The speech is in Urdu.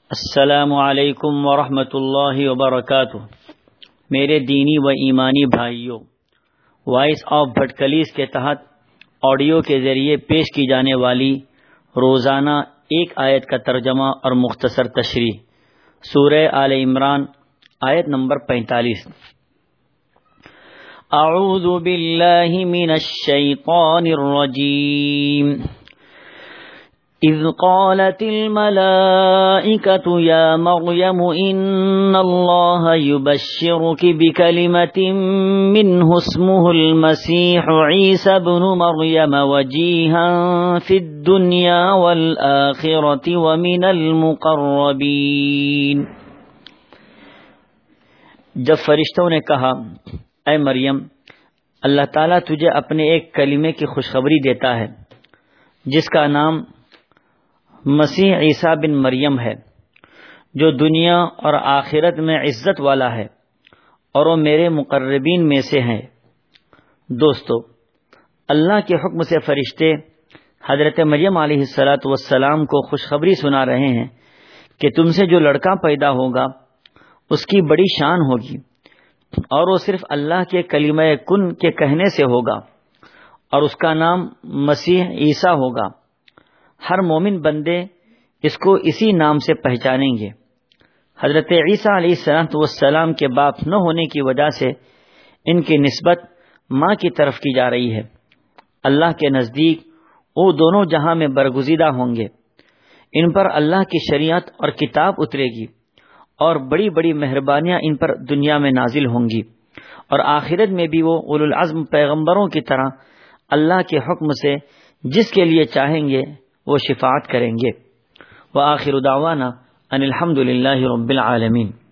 السلام علیکم ورحمۃ اللہ وبرکاتہ۔ میرے دینی و ایمانی بھائیوں، وائس آف بھٹکلیز کے تحت آڈیو کے ذریعے پیش کی جانے والی روزانہ ایک آیت کا ترجمہ اور مختصر تشریح، سورہ آل عمران آیت نمبر 45۔ اعوذ باللہ من الشیطان الرجیم۔ اذ قالت الملائکة یا مریم ان اللہ یبشرک بکلمۃ منہ اسمہ المسیح عیسی ابن مریم وجیہا فی الدنیا والآخرۃ ومن المقربین۔ جب فرشتوں نے کہا، اے مریم، اللہ تعالیٰ تجھے اپنے ایک کلمے کی خوشخبری دیتا ہے جس کا نام مسیح عیسیٰ بن مریم ہے، جو دنیا اور آخرت میں عزت والا ہے اور وہ میرے مقربین میں سے ہیں۔ دوستو، اللہ کے حکم سے فرشتے حضرت مریم علیہ السلام کو خوشخبری سنا رہے ہیں کہ تم سے جو لڑکا پیدا ہوگا اس کی بڑی شان ہوگی اور وہ صرف اللہ کے کلمہ کن کے کہنے سے ہوگا اور اس کا نام مسیح عیسیٰ ہوگا۔ ہر مومن بندے اس کو اسی نام سے پہچانیں گے۔ حضرت عیسیٰ علیہ السلام کے باپ نہ ہونے کی وجہ سے ان کی نسبت ماں کی طرف کی جا رہی ہے۔ اللہ کے نزدیک وہ دونوں جہاں میں برگزیدہ ہوں گے۔ ان پر اللہ کی شریعت اور کتاب اترے گی اور بڑی بڑی مہربانیاں ان پر دنیا میں نازل ہوں گی، اور آخرت میں بھی وہ اولو العزم پیغمبروں کی طرح اللہ کے حکم سے جس کے لیے چاہیں گے وہ شفاعت کریں گے۔ وآخر دعوانا ان الحمد للہ رب العالمین۔